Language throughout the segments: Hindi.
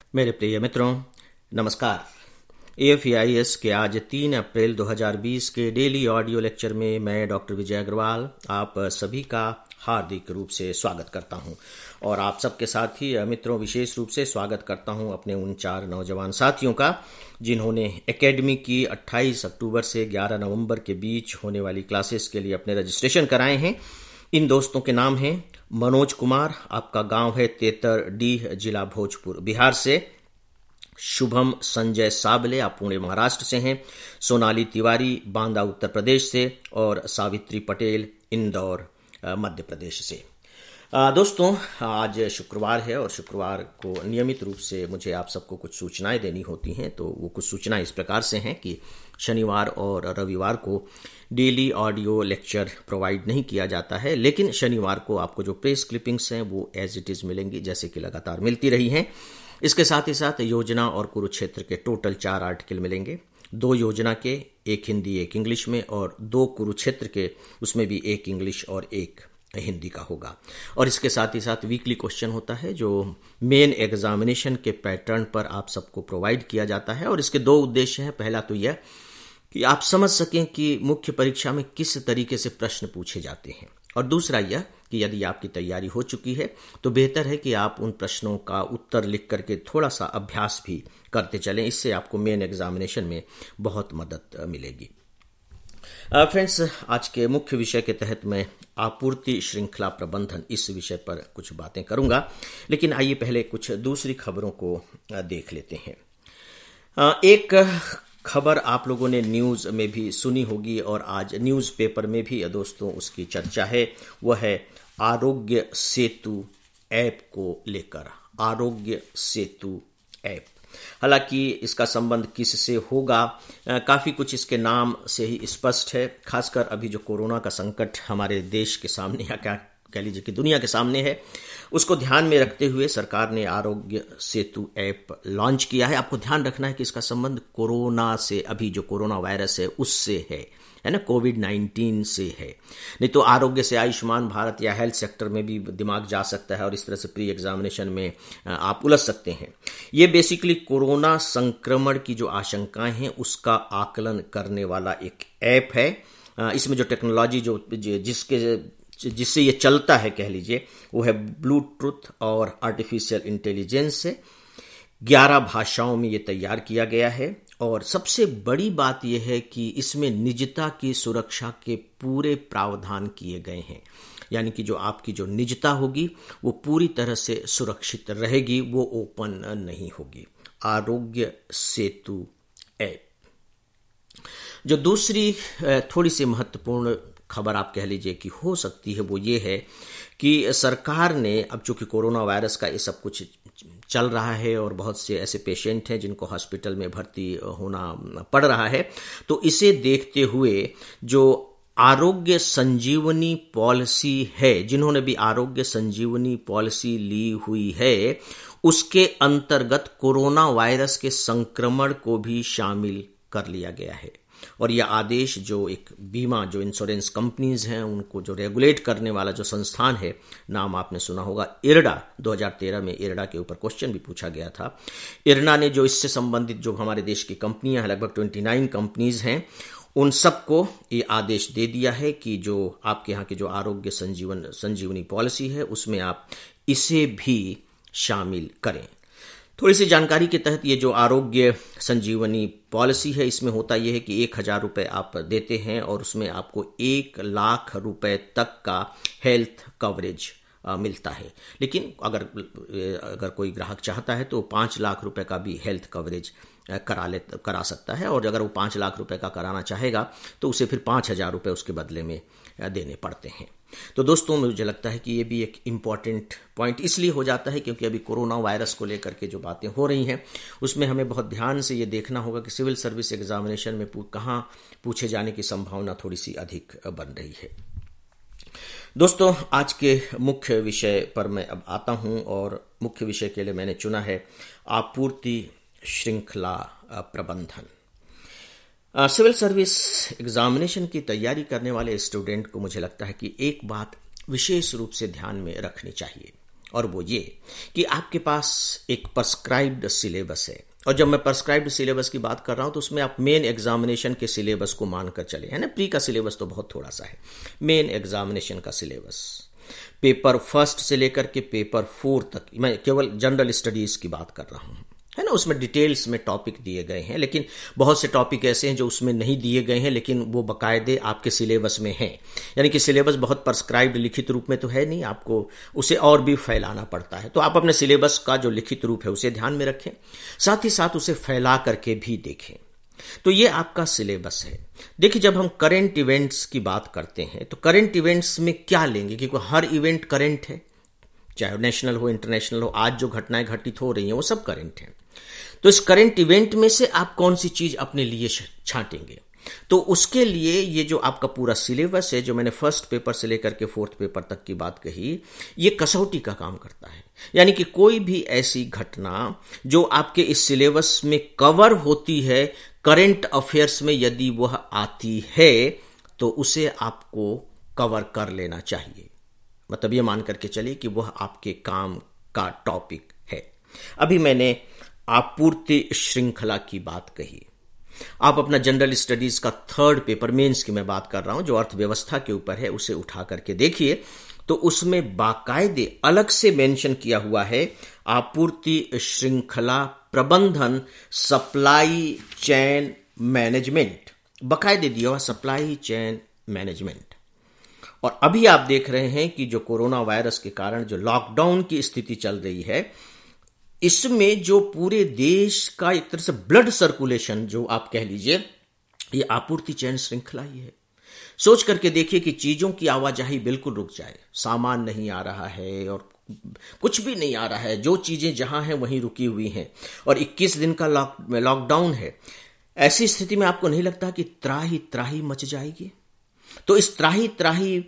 मेरे प्रिय मित्रों, नमस्कार। AFEIS के आज 3 अप्रैल 2020 के डेली ऑडियो लेक्चर में मैं डॉक्टर विजय अग्रवाल आप सभी का हार्दिक रूप से स्वागत करता हूं और आप सबके साथ ही मित्रों विशेष रूप से स्वागत करता हूं अपने उन 4 नौजवान साथियों का जिन्होंने एकेडमी की 28 अक्टूबर से 11 नवंबर के बीच होने वाली क्लासेस के लिए अपने रजिस्ट्रेशन कराए हैं। इन दोस्तों के नाम हैं मनोज कुमार, आपका गांव है तेतरडीह, जिला भोजपुर, बिहार से। शुभम संजय साबले, आप पुणे महाराष्ट्र से हैं। सोनाली तिवारी, बांदा उत्तर प्रदेश से। और सावित्री पटेल, इंदौर मध्य प्रदेश से। दोस्तों, आज शुक्रवार है और शुक्रवार को नियमित रूप से मुझे आप सबको कुछ सूचनाएं देनी होती हैं। तो वो कुछ सूचनाएं इस प्रकार से हैं कि शनिवार और रविवार को डेली ऑडियो लेक्चर प्रोवाइड नहीं किया जाता है, लेकिन शनिवार को आपको जो प्रेस क्लिपिंग्स हैं वो एज इट इज मिलेंगी, जैसे कि लगातार मिलती रही हैं। इसके साथ ही साथ योजना और कुरुक्षेत्र के टोटल 4 आर्टिकल मिलेंगे। 2 योजना के, 1 हिंदी 1 इंग्लिश में, और 2 कुरुक्षेत्र के, उसमें भी 1 इंग्लिश और 1 हिंदी का होगा। और इसके साथ ही साथ वीकली क्वेश्चन होता है जो मेन एग्जामिनेशन के पैटर्न पर आप सबको प्रोवाइड किया जाता है। और इसके 2 उद्देश्य हैं। पहला तो यह कि आप समझ सकें कि मुख्य परीक्षा में किस तरीके से प्रश्न पूछे जाते हैं, और दूसरा यह कि यदि आपकी तैयारी हो चुकी है तो बेहतर है कि आप उन प्रश्नों का उत्तर लिख करके थोड़ा सा अभ्यास भी करते चलें। इससे आपको मेन एग्जामिनेशन में बहुत मदद मिलेगी। फ्रेंड्स, आज के मुख्य विषय के तहत मैं आपूर्ति श्रृंखला प्रबंधन इस विषय पर कुछ बातें करूंगा, लेकिन आइए पहले कुछ दूसरी खबरों को देख लेते हैं। एक खबर आप लोगों ने न्यूज में भी सुनी होगी और आज न्यूज़पेपर में भी दोस्तों उसकी चर्चा है। वह है आरोग्य सेतु ऐप को लेकर। आरोग्य सेतु ऐप, हालांकि इसका संबंध किससे होगा, काफी कुछ इसके नाम से ही स्पष्ट है। खासकर अभी जो कोरोना का संकट हमारे देश के सामने, या क्या कह लीजिए कि दुनिया के सामने है, उसको ध्यान में रखते हुए सरकार ने आरोग्य सेतु ऐप लॉन्च किया है। आपको ध्यान रखना है कि इसका संबंध कोरोना से, अभी जो कोरोना वायरस है उससे है ना, कोविड-19 से है। नहीं तो आरोग्य से आयुष्मान भारत या हेल्थ सेक्टर में भी दिमाग जा सकता है और इस तरह से प्री एग्जामिनेशन में आप उलझ सकते हैं। ये बेसिकली कोरोना संक्रमण की जो आशंकाएं हैं उसका आकलन करने वाला एक ऐप है। इसमें जो टेक्नोलॉजी जिससे ये चलता है, कह लीजिए, वो है ब्लूटूथ और आर्टिफिशियल इंटेलिजेंस से। 11 भाषाओं में ये तैयार किया गया है। और सबसे बड़ी बात यह है कि इसमें निजता की सुरक्षा के पूरे प्रावधान किए गए हैं। यानी कि जो आपकी जो निजता होगी वो पूरी तरह से सुरक्षित रहेगी, वो ओपन नहीं होगी। आरोग्य सेतु ऐप। जो दूसरी थोड़ी सी महत्वपूर्ण खबर आप कह लीजिए कि हो सकती है, वो ये है कि सरकार ने, अब चूंकि कोरोना वायरस का ये सब कुछ चल रहा है और बहुत से ऐसे पेशेंट हैं जिनको हॉस्पिटल में भर्ती होना पड़ रहा है, तो इसे देखते हुए जो आरोग्य संजीवनी पॉलिसी है, जिन्होंने भी आरोग्य संजीवनी पॉलिसी ली हुई है, उसके अंतर्गत कोरोना वायरस के संक्रमण को भी शामिल कर लिया गया है। और यह आदेश जो एक बीमा, जो इंश्योरेंस कंपनीज हैं, उनको जो रेगुलेट करने वाला जो संस्थान है, नाम आपने सुना होगा इरडा, 2013 में इरडा के ऊपर क्वेश्चन भी पूछा गया था। इरडा ने जो इससे संबंधित जो हमारे देश की कंपनियां हैं, लगभग 29 कंपनीज हैं, उन सबको ये आदेश दे दिया है कि जो आपके यहाँ की जो आरोग्य संजीवनी पॉलिसी है उसमें आप इसे भी शामिल करें। थोड़ी सी जानकारी के तहत ये जो आरोग्य संजीवनी पॉलिसी है, इसमें होता यह है कि 1,000 रुपये आप देते हैं और उसमें आपको 1 लाख रुपए तक का हेल्थ कवरेज मिलता है। लेकिन अगर कोई ग्राहक चाहता है तो 5 लाख रुपए का भी हेल्थ कवरेज करा सकता है। और अगर वो 5 लाख रुपए का कराना चाहेगा तो उसे फिर 5,000 रुपये उसके बदले में देने पड़ते हैं। तो दोस्तों, मुझे लगता है कि ये भी एक इम्पॉर्टेंट पॉइंट इसलिए हो जाता है क्योंकि अभी कोरोना वायरस को लेकर के जो बातें हो रही हैं उसमें हमें बहुत ध्यान से ये देखना होगा कि सिविल सर्विस एग्जामिनेशन में कहाँ पूछे जाने की संभावना थोड़ी सी अधिक बन रही है। दोस्तों, आज के मुख्य विषय पर मैं अब आता हूं और मुख्य विषय के लिए मैंने चुना है आपूर्ति श्रृंखला प्रबंधन। सिविल सर्विस एग्जामिनेशन की तैयारी करने वाले स्टूडेंट को मुझे लगता है कि एक बात विशेष रूप से ध्यान में रखनी चाहिए, और वो ये कि आपके पास एक प्रिस्क्राइब्ड सिलेबस है। और जब मैं प्रिस्क्राइब्ड सिलेबस की बात कर रहा हूं तो उसमें आप मेन एग्जामिनेशन के सिलेबस को मानकर चले, है ना। प्री का सिलेबस तो बहुत थोड़ा सा है, मेन एग्जामिनेशन का सिलेबस पेपर फर्स्ट से लेकर के पेपर 4 तक, मैं केवल जनरल स्टडीज की बात कर रहा हूं, है ना। उसमें डिटेल्स में टॉपिक दिए गए हैं, लेकिन बहुत से टॉपिक ऐसे हैं जो उसमें नहीं दिए गए हैं लेकिन वो बाकायदे आपके सिलेबस में हैं। यानी कि सिलेबस बहुत प्रिस्क्राइब्ड लिखित रूप में तो है नहीं, आपको उसे और भी फैलाना पड़ता है। तो आप अपने सिलेबस का जो लिखित रूप है उसे ध्यान में रखें, साथ ही साथ उसे फैला करके भी देखें। तो ये आपका सिलेबस है। देखिए, जब हम करंट इवेंट्स की बात करते हैं तो करंट इवेंट्स में क्या लेंगे, क्योंकि हर इवेंट करंट है, चाहे नेशनल हो इंटरनेशनल हो। आज जो घटनाएं घटित हो रही हैं वो सब करंट हैं। तो इस करंट इवेंट में से आप कौन सी चीज अपने लिए छांटेंगे, तो उसके लिए ये जो आपका पूरा सिलेबस है, जो मैंने फर्स्ट पेपर से लेकर के 4th पेपर तक की बात कही, ये कसौटी का काम करता है। यानी कि कोई भी ऐसी घटना जो आपके इस सिलेबस में कवर होती है करंट अफेयर्स में, यदि वह आती है तो उसे आपको कवर कर लेना चाहिए। मतलब ये मान करके चलिए कि वह आपके काम का टॉपिक है। अभी मैंने आपूर्ति श्रृंखला की बात कही। आप अपना जनरल स्टडीज का 3rd पेपर, मेंस की मैं बात कर रहा हूं, जो अर्थव्यवस्था के ऊपर है, उसे उठा करके देखिए तो उसमें बाकायदे अलग से मेंशन किया हुआ है आपूर्ति श्रृंखला प्रबंधन, सप्लाई चेन मैनेजमेंट, बाकायदे दिया हुआ सप्लाई चेन मैनेजमेंट। और अभी आप देख रहे हैं कि जो कोरोना वायरस के कारण जो लॉकडाउन की स्थिति चल रही है, इसमें जो पूरे देश का एक तरह से ब्लड सर्कुलेशन जो आप कह लीजिए, ये आपूर्ति चैन श्रृंखला ही है। सोच करके देखिए कि चीजों की आवाजाही बिल्कुल रुक जाए, सामान नहीं आ रहा है और कुछ भी नहीं आ रहा है, जो चीजें जहां हैं वहीं रुकी हुई हैं, और 21 दिन का लॉकडाउन है। ऐसी स्थिति में आपको नहीं लगता कि त्राही त्राही मच जाएगी? तो इस त्राही त्राही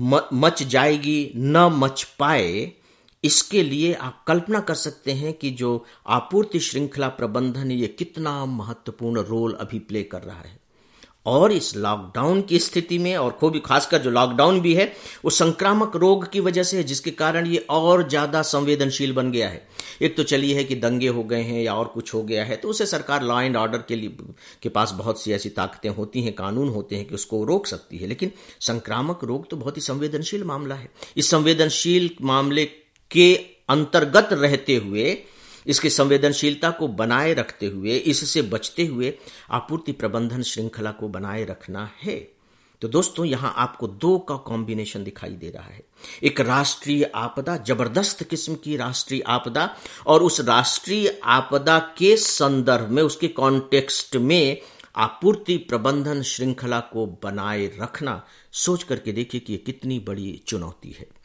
मच जाएगी, न मच पाए, इसके लिए आप कल्पना कर सकते हैं कि जो आपूर्ति श्रृंखला प्रबंधन ये कितना महत्वपूर्ण रोल अभी प्ले कर रहा है। और इस लॉकडाउन की स्थिति में, और खूब खासकर जो लॉकडाउन भी है वो संक्रामक रोग की वजह से है, जिसके कारण ये और ज्यादा संवेदनशील बन गया है। एक तो चलिए है कि दंगे हो गए हैं या और कुछ हो गया है, तो उसे सरकार लॉ एंड ऑर्डर के पास बहुत सी ऐसी ताकतें होती हैं, कानून होते हैं कि उसको रोक सकती है। लेकिन संक्रामक रोग तो बहुत ही संवेदनशील मामला है। इस संवेदनशील मामले के अंतर्गत रहते हुए, इसकी संवेदनशीलता को बनाए रखते हुए, इससे बचते हुए आपूर्ति प्रबंधन श्रृंखला को बनाए रखना है। तो दोस्तों, यहां आपको 2 का कॉम्बिनेशन दिखाई दे रहा है। एक राष्ट्रीय आपदा, जबरदस्त किस्म की राष्ट्रीय आपदा, और उस राष्ट्रीय आपदा के संदर्भ में, उसके कॉन्टेक्स्ट में आपूर्ति प्रबंधन श्रृंखला को बनाए रखना। सोच करके देखिए कि यह कितनी बड़ी चुनौती है।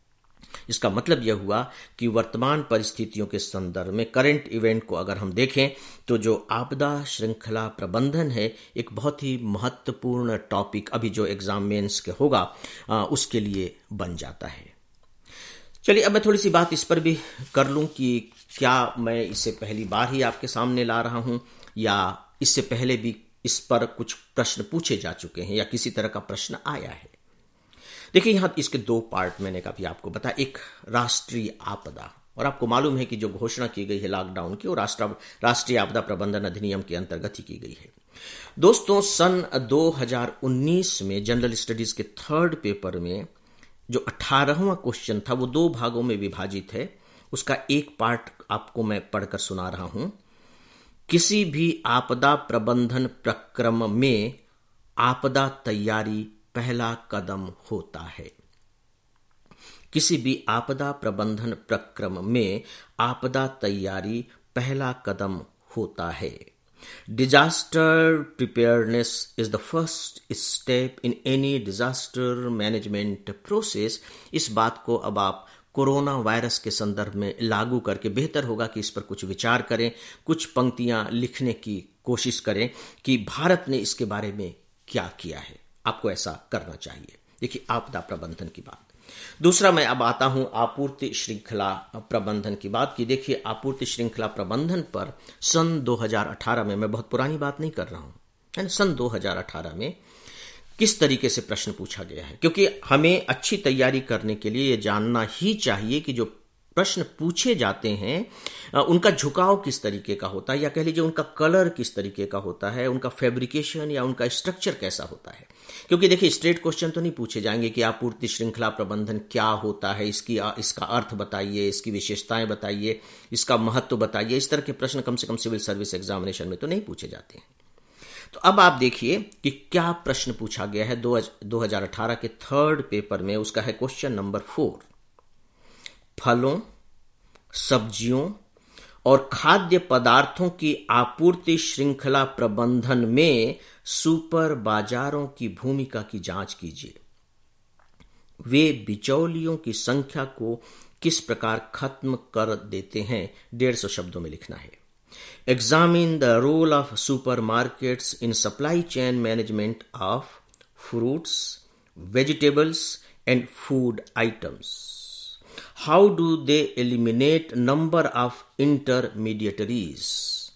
इसका मतलब यह हुआ कि वर्तमान परिस्थितियों के संदर्भ में करंट इवेंट को अगर हम देखें तो जो आपदा श्रृंखला प्रबंधन है एक बहुत ही महत्वपूर्ण टॉपिक अभी जो एग्जाम मेंस के होगा उसके लिए बन जाता है। चलिए, अब मैं थोड़ी सी बात इस पर भी कर लूं कि क्या मैं इसे पहली बार ही आपके सामने ला रहा हूं या इससे पहले भी इस पर कुछ प्रश्न पूछे जा चुके हैं या किसी तरह का प्रश्न आया है। देखिए, यहां इसके 2 पार्ट मैंने कभी आपको बताया। एक राष्ट्रीय आपदा, और आपको मालूम है कि जो घोषणा की गई है लॉकडाउन की वो राष्ट्रीय आपदा प्रबंधन अधिनियम के अंतर्गत ही की गई है। दोस्तों, सन 2019 में जनरल स्टडीज के 3rd पेपर में जो 18वां क्वेश्चन था वो 2 भागों में विभाजित है। उसका एक पार्ट आपको मैं पढ़कर सुना रहा हूं। किसी भी आपदा प्रबंधन प्रक्रम में आपदा तैयारी पहला कदम होता है। किसी भी आपदा प्रबंधन प्रक्रम में आपदा तैयारी पहला कदम होता है। Disaster preparedness is the first step in any disaster management process. इस बात को अब आप कोरोना वायरस के संदर्भ में लागू करके बेहतर होगा कि इस पर कुछ विचार करें, कुछ पंक्तियां लिखने की कोशिश करें कि भारत ने इसके बारे में क्या किया है। आपको ऐसा करना चाहिए। देखिए, आपदा प्रबंधन की बात। दूसरा, मैं अब आता हूं आपूर्ति श्रृंखला प्रबंधन की बात की। देखिए, आपूर्ति श्रृंखला प्रबंधन पर सन 2018 में, मैं बहुत पुरानी बात नहीं कर रहा हूं, है ना, सन 2018 में किस तरीके से प्रश्न पूछा गया है, क्योंकि हमें अच्छी तैयारी करने के लिए ये जानना ही चाहिए कि जो प्रश्न पूछे जाते हैं उनका झुकाव किस तरीके का होता है, या कह लीजिए उनका कलर किस तरीके का होता है, उनका फैब्रिकेशन या उनका स्ट्रक्चर कैसा होता है। क्योंकि देखिए स्ट्रेट क्वेश्चन तो नहीं पूछे जाएंगे कि आपूर्ति श्रृंखला प्रबंधन क्या होता है, इसका अर्थ बताइए, इसकी विशेषताएं बताइए, इसका महत्व बताइए। इस तरह के प्रश्न कम से कम सिविल सर्विस एग्जामिनेशन में तो नहीं पूछे जाते हैं। तो अब आप देखिए कि क्या प्रश्न पूछा गया है 2018 के थर्ड पेपर में। उसका है क्वेश्चन नंबर 4, फलों, सब्जियों और खाद्य पदार्थों की आपूर्ति श्रृंखला प्रबंधन में सुपर बाजारों की भूमिका की जांच कीजिए। वे बिचौलियों की संख्या को किस प्रकार खत्म कर देते हैं। 150 शब्दों में लिखना है। Examine the role of supermarkets in supply chain management of fruits, vegetables and food items. How do they eliminate number of intermediaries?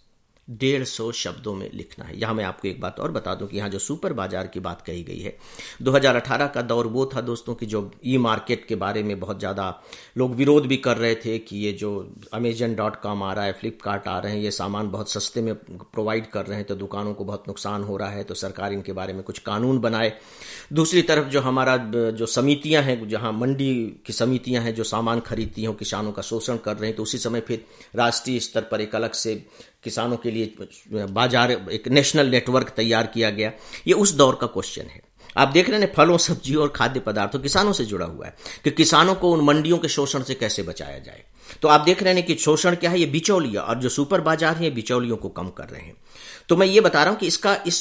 150 शब्दों में लिखना है। यहां मैं आपको एक बात और बता दूं कि यहां जो सुपर बाजार की बात कही गई है, 2018 का दौर वो था दोस्तों कि जो ई मार्केट के बारे में बहुत ज़्यादा लोग विरोध भी कर रहे थे कि ये जो Amazon.com आ रहा है, फ्लिपकार्ट आ रहे हैं, ये सामान बहुत सस्ते में प्रोवाइड कर रहे हैं, तो दुकानों को बहुत नुकसान हो रहा है, तो सरकार इनके बारे में कुछ कानून बनाए। दूसरी तरफ जो हमारा जो समितियां हैं, जहां मंडी की समितियां हैं जो सामान खरीदती हैं, किसानों का शोषण कर रहे हैं, तो उसी समय फिर राष्ट्रीय स्तर पर एक अलग से किसानों के लिए बाजार, एक नेशनल नेटवर्क तैयार किया गया। ये उस दौर का क्वेश्चन है। आप देख रहे हैं फलों, सब्जियों और खाद्य पदार्थों, किसानों से जुड़ा हुआ है कि किसानों को उन मंडियों के शोषण से कैसे बचाया जाए। तो आप देख रहे हैं कि शोषण क्या है, ये बिचौलिया, और जो सुपर बाजार है बिचौलियों को कम कर रहे हैं। तो मैं ये बता रहा हूं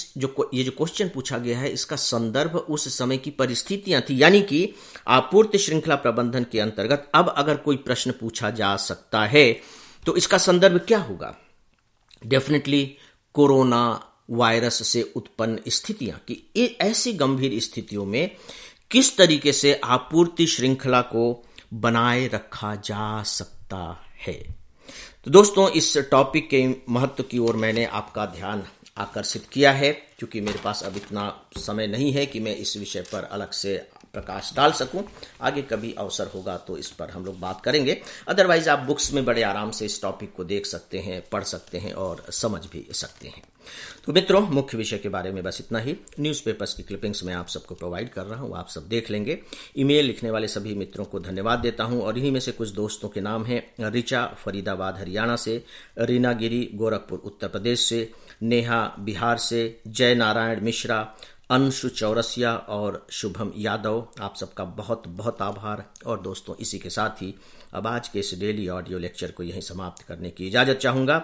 कि ये जो क्वेश्चन पूछा गया है, इसका संदर्भ उस समय की परिस्थितियां थी, यानी कि आपूर्ति श्रृंखला प्रबंधन के अंतर्गत अब अगर कोई प्रश्न पूछा जा सकता है तो इसका संदर्भ क्या होगा। डेफिनेटली कोरोना वायरस से उत्पन्न स्थितियां, कि ऐसी गंभीर स्थितियों में किस तरीके से आपूर्ति श्रृंखला को बनाए रखा जा सकता है। तो दोस्तों, इस टॉपिक के महत्व की ओर मैंने आपका ध्यान आकर्षित किया है, क्योंकि मेरे पास अब इतना समय नहीं है कि मैं इस विषय पर अलग से प्रकाश डाल सकूं। आगे कभी अवसर होगा तो इस पर हम लोग बात करेंगे। अदरवाइज आप बुक्स में बड़े आराम से इस टॉपिक को देख सकते हैं, पढ़ सकते हैं और समझ भी सकते हैं। तो मित्रों, मुख्य विषय के बारे में बस इतना ही। न्यूज़पेपर्स की क्लिपिंग्स मैं आप सबको प्रोवाइड कर रहा हूं, आप सब देख लेंगे। ईमेल लिखने वाले सभी मित्रों को धन्यवाद देता हूं, और इन्हीं में से कुछ दोस्तों के नाम हैं: ऋचा फरीदाबाद हरियाणा से, रीना गिरी गोरखपुर उत्तर प्रदेश से, नेहा बिहार से, जय नारायण मिश्रा, अंशु चौरसिया और शुभम यादव। आप सबका बहुत बहुत आभार। और दोस्तों, इसी के साथ ही अब आज के इस डेली ऑडियो लेक्चर को यहीं समाप्त करने की इजाजत चाहूंगा।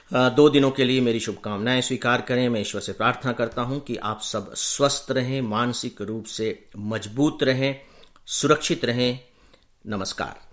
2 दिनों के लिए मेरी शुभकामनाएं स्वीकार करें। मैं ईश्वर से प्रार्थना करता हूं कि आप सब स्वस्थ रहें, मानसिक रूप से मजबूत रहें, सुरक्षित रहें। नमस्कार।